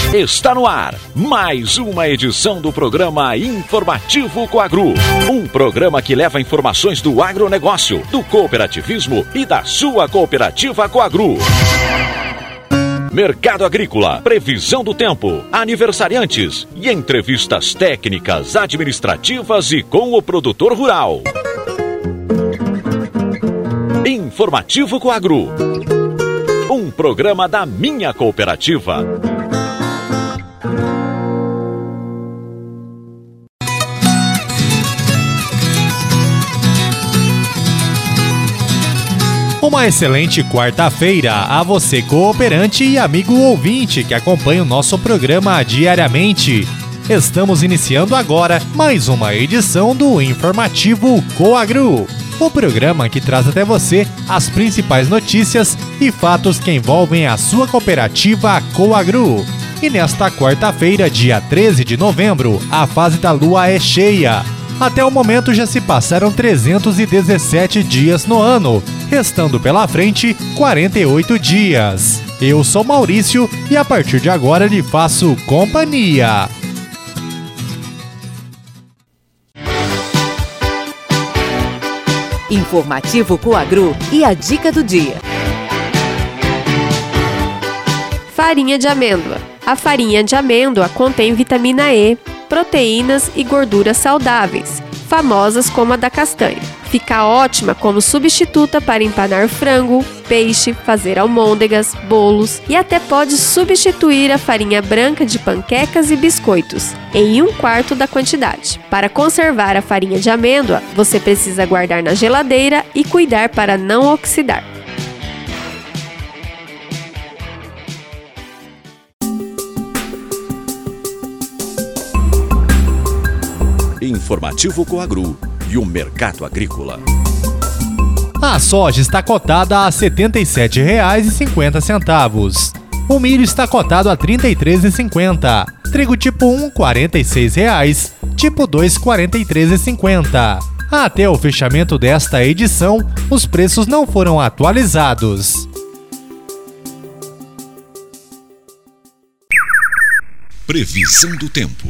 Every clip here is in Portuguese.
Está no ar mais uma edição do programa Informativo Coagru. Um programa que leva informações do agronegócio, do cooperativismo e da sua cooperativa Coagru. Mercado agrícola, previsão do tempo, aniversariantes e entrevistas técnicas, administrativas e com o produtor rural. Informativo Coagru. Um programa da minha cooperativa. Uma excelente quarta-feira a você, cooperante e amigo ouvinte que acompanha o nosso programa diariamente. Estamos iniciando agora mais uma edição do Informativo Coagru, o programa que traz até você as principais notícias e fatos que envolvem a sua cooperativa Coagru. E nesta quarta-feira, dia 13 de novembro, a fase da lua é cheia. Até o momento já se passaram 317 dias no ano, restando pela frente 48 dias. Eu sou Maurício e a partir de agora lhe faço companhia. Informativo Coagru e a dica do dia. Farinha de amêndoa. A farinha de amêndoa contém vitamina E, proteínas e gorduras saudáveis, famosas como a da castanha. Fica ótima como substituta para empanar frango, peixe, fazer almôndegas, bolos e até pode substituir a farinha branca de panquecas e biscoitos, em 1/4 da quantidade. Para conservar a farinha de amêndoa, você precisa guardar na geladeira e cuidar para não oxidar. Informativo Coagru e o mercado agrícola. A soja está cotada a R$ 77,50. O milho está cotado a R$ 33,50. Trigo tipo 1, R$ 46,00. Tipo 2, R$ 43,50. Até o fechamento desta edição, os preços não foram atualizados. Previsão do tempo.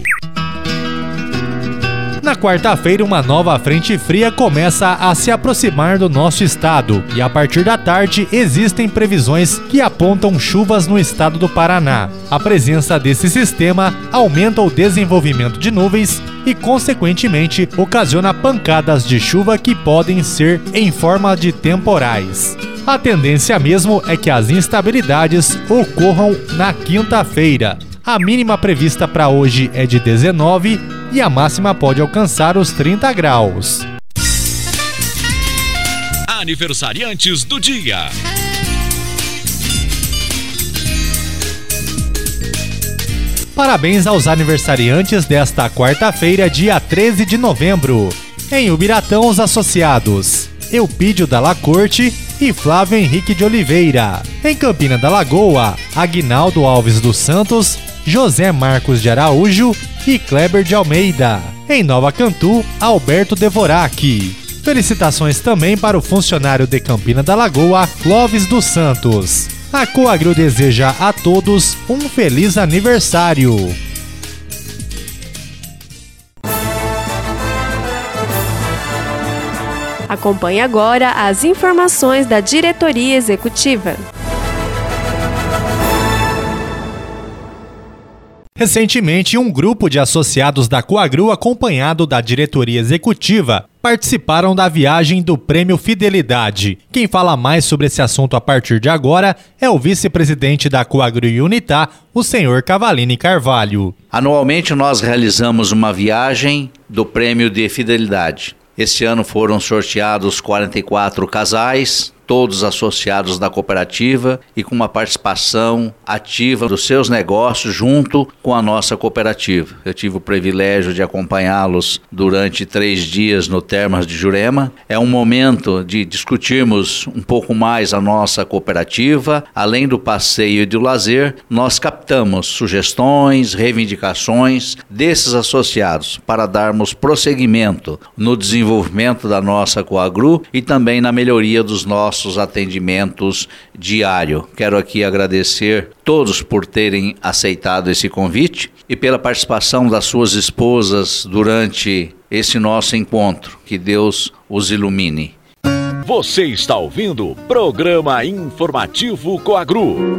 Na quarta-feira, uma nova frente fria começa a se aproximar do nosso estado e a partir da tarde existem previsões que apontam chuvas no estado do Paraná. A presença desse sistema aumenta o desenvolvimento de nuvens e, consequentemente, ocasiona pancadas de chuva que podem ser em forma de temporais. A tendência mesmo é que as instabilidades ocorram na quinta-feira. A mínima prevista para hoje é de 19 e a máxima pode alcançar os 30 graus. Aniversariantes do dia. Parabéns aos aniversariantes desta quarta-feira, dia 13 de novembro. Em Ubiratão, os associados Eupídio Dalla Corte e Flávio Henrique de Oliveira. Em Campina da Lagoa, Aguinaldo Alves dos Santos, José Marcos de Araújo e Kleber de Almeida. Em Nova Cantu, Alberto Devorak. Felicitações também para o funcionário de Campina da Lagoa, Clóvis dos Santos. A Coagru deseja a todos um feliz aniversário. Acompanhe agora as informações da diretoria executiva. Recentemente, um grupo de associados da Coagru, acompanhado da diretoria executiva, participaram da viagem do Prêmio Fidelidade. Quem fala mais sobre esse assunto a partir de agora é o vice-presidente da Coagru Unitá, o senhor Cavalini Carvalho. Anualmente nós realizamos uma viagem do Prêmio de Fidelidade. Este ano foram sorteados 44 casais, todos associados da cooperativa e com uma participação ativa dos seus negócios junto com a nossa cooperativa. Eu tive o privilégio de acompanhá-los durante 3 dias no Termas de Jurema. É um momento de discutirmos um pouco mais a nossa cooperativa. Além do passeio e do lazer, nós captamos sugestões, reivindicações desses associados para darmos prosseguimento no desenvolvimento da nossa Coagru e também na melhoria dos nossos nossos atendimentos diários. Quero aqui agradecer todos por terem aceitado esse convite e pela participação das suas esposas durante esse nosso encontro. Que Deus os ilumine. Você está ouvindo o Programa Informativo Coagru.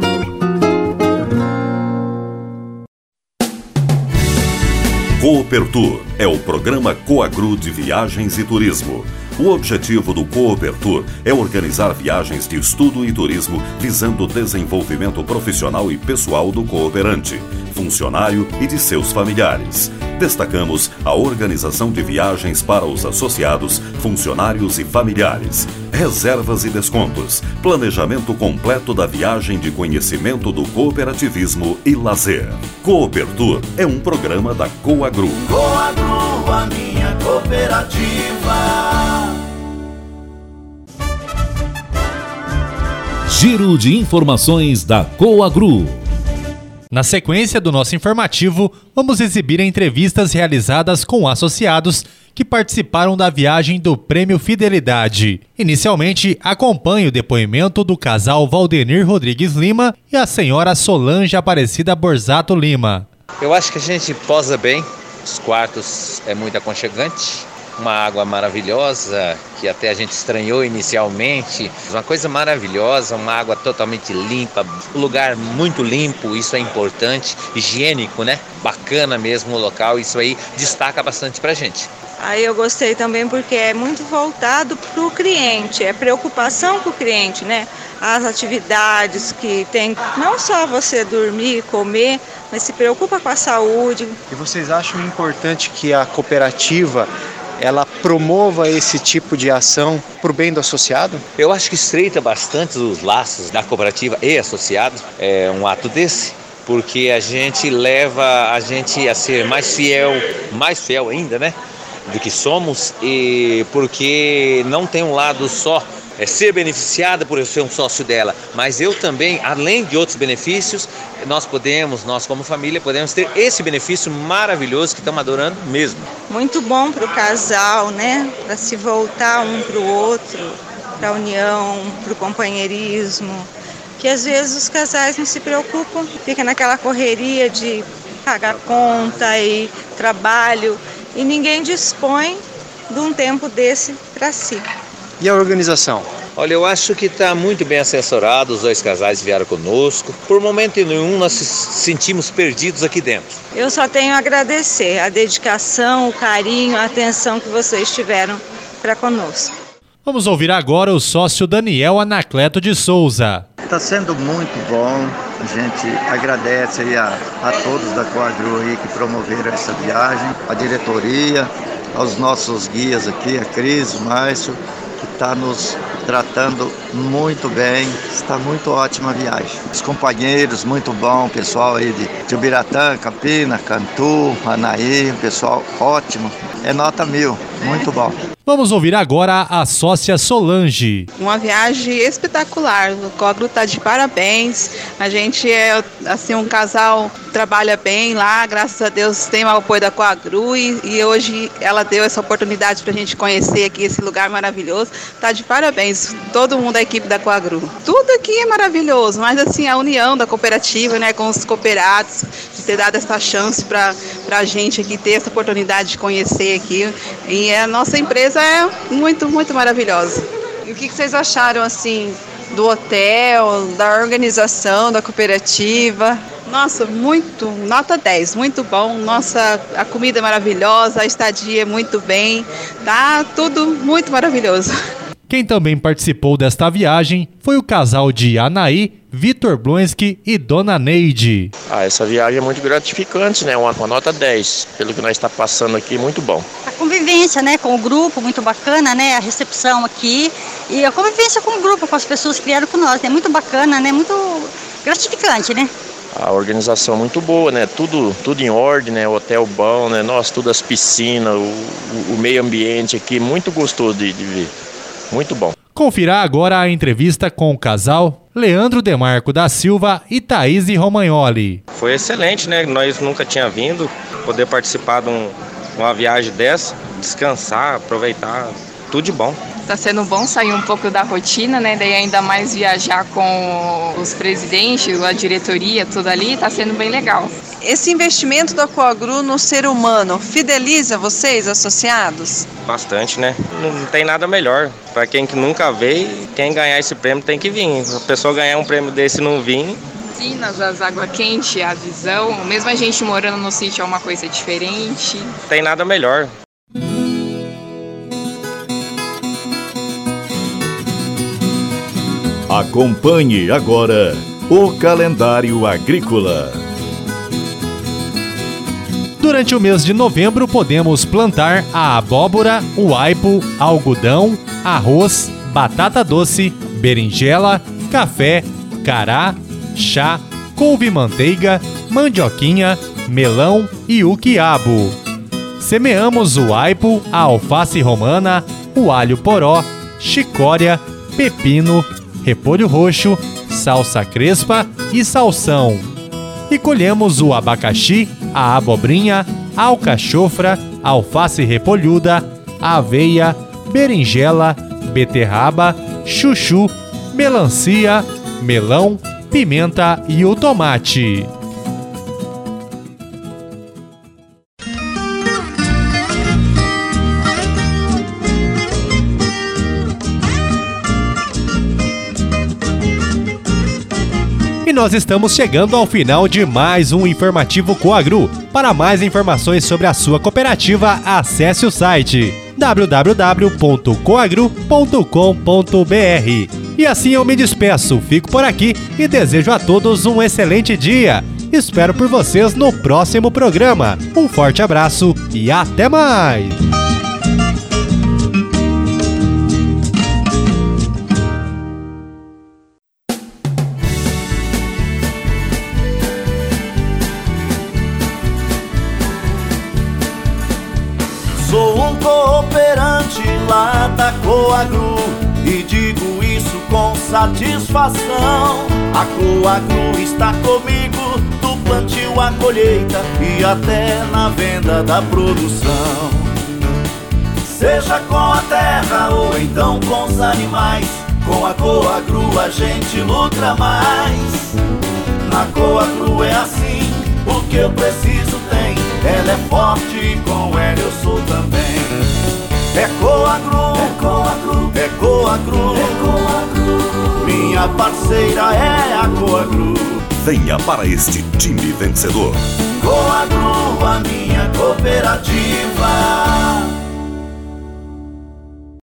Coopertour é o programa Coagru de viagens e turismo. O objetivo do Coopertour é organizar viagens de estudo e turismo visando o desenvolvimento profissional e pessoal do cooperante, funcionário e de seus familiares. Destacamos a organização de viagens para os associados, funcionários e familiares, reservas e descontos, planejamento completo da viagem de conhecimento do cooperativismo e lazer. Coopertour é um programa da Coagru. Coagru, a minha cooperativa. Giro de informações da Coagru. Na sequência do nosso informativo, vamos exibir entrevistas realizadas com associados que participaram da viagem do Prêmio Fidelidade. Inicialmente, acompanhe o depoimento do casal Valdenir Rodrigues Lima e a senhora Solange Aparecida Borzato Lima. Eu acho que a gente posa bem, os quartos é muito aconchegante. Uma água maravilhosa, que até a gente estranhou inicialmente. Uma coisa maravilhosa, uma água totalmente limpa, um lugar muito limpo, isso é importante, higiênico, né? Bacana mesmo o local, isso aí destaca bastante pra gente. Aí eu gostei também porque é muito voltado para o cliente, é preocupação com o cliente, né? As atividades que tem, não só você dormir, comer, mas se preocupa com a saúde. E vocês acham importante que a cooperativa ela promova esse tipo de ação para o bem do associado? Eu acho que estreita bastante os laços da cooperativa e associados, é um ato desse, porque a gente leva a gente a ser mais fiel ainda, né, do que somos, e porque não tem um lado só, ser beneficiada por eu ser um sócio dela, mas eu também, além de outros benefícios, nós como família, podemos ter esse benefício maravilhoso que estamos adorando mesmo. Muito bom para o casal, né? Para se voltar um para o outro, para a união, para o companheirismo, que às vezes os casais não se preocupam, fica naquela correria de pagar conta e trabalho, e ninguém dispõe de um tempo desse para si. E a organização? Olha, eu acho que está muito bem assessorado, os dois casais vieram conosco. Por momento nenhum nós nos sentimos perdidos aqui dentro. Eu só tenho a agradecer a dedicação, o carinho, a atenção que vocês tiveram para conosco. Vamos ouvir agora o sócio Daniel Anacleto de Souza. Está sendo muito bom, a gente agradece aí a todos da Coagru aí que promoveram essa viagem, a diretoria, aos nossos guias aqui, a Cris, o Márcio, que está nos tratando muito bem, está muito ótima a viagem. Os companheiros, muito bom, pessoal aí de Ubiratã, Campina, Cantu, Anaí, pessoal ótimo, é nota 1000, muito bom. Vamos ouvir agora a sócia Solange. Uma viagem espetacular, o Coagru está de parabéns, a gente é assim, um casal que trabalha bem lá, graças a Deus tem o apoio da Coagru e hoje ela deu essa oportunidade para a gente conhecer aqui esse lugar maravilhoso, está de parabéns, todo mundo da equipe da Coagru. Tudo aqui é maravilhoso, mas assim, a união da cooperativa, né, com os cooperados, de ter dado essa chance para a gente aqui ter essa oportunidade de conhecer aqui, e a nossa empresa é muito, muito maravilhosa. E o que vocês acharam, assim, do hotel, da organização, da cooperativa? Nossa, muito, nota 10, muito bom. Nossa, a comida é maravilhosa, a estadia é muito bem, tá tudo muito maravilhoso. Quem também participou desta viagem foi o casal de Anaí, Vitor Blonski e Dona Neide. Essa viagem é muito gratificante, né? Uma nota 10, pelo que nós está passando aqui, muito bom. A convivência, né, com o grupo, muito bacana, né? A recepção aqui e a convivência com o grupo, com as pessoas que vieram com nós, né? Muito bacana, né? Muito gratificante, né? A organização muito boa, né? Tudo em ordem, né? Hotel bom, né? Nossa, tudo as piscinas, o meio ambiente aqui, muito gostoso de ver. Muito bom. Confira agora a entrevista com o casal Leandro Demarco da Silva e Thaís Romagnoli. Foi excelente, né? Nós nunca tínhamos vindo, poder participar de uma viagem dessa, descansar, aproveitar, tudo de bom. Tá sendo bom sair um pouco da rotina, né? Daí ainda mais viajar com os presidentes, a diretoria, tudo ali, tá sendo bem legal. Esse investimento da Coagru no ser humano fideliza vocês, associados? Bastante, né? Não tem nada melhor. Para quem que nunca veio, quem ganhar esse prêmio tem que vir. Se a pessoa ganhar um prêmio desse e não vir... As águas quentes, a visão, mesmo a gente morando no sítio é uma coisa diferente. Não tem nada melhor. Acompanhe agora o calendário agrícola. Durante o mês de novembro podemos plantar a abóbora, o aipo, algodão, arroz, batata doce, berinjela, café, cará, chá, couve-manteiga, mandioquinha, melão e o quiabo. Semeamos o aipo, a alface romana, o alho poró, chicória, pepino, repolho roxo, salsa crespa e salsão. E colhemos o abacaxi, a abobrinha, a alcachofra, a alface repolhuda, a aveia, berinjela, beterraba, chuchu, melancia, melão, pimenta e o tomate. E nós estamos chegando ao final de mais um Informativo Coagru. Para mais informações sobre a sua cooperativa, acesse o site www.coagru.com.br. E assim eu me despeço, fico por aqui e desejo a todos um excelente dia. Espero por vocês no próximo programa. Um forte abraço e até mais! Sou um cooperante lá da Coagru e digo isso com satisfação. A Coagru está comigo do plantio à colheita e até na venda da produção. Seja com a terra ou então com os animais, com a Coagru a gente lucra mais. Na Coagru é assim, o que eu preciso tem. Ela é forte e com ela eu sou também. É Coagru, é Coagru, é Coagru, é Coagru. Minha parceira é a Coagru. Venha para este time vencedor. Coagru, a minha cooperativa.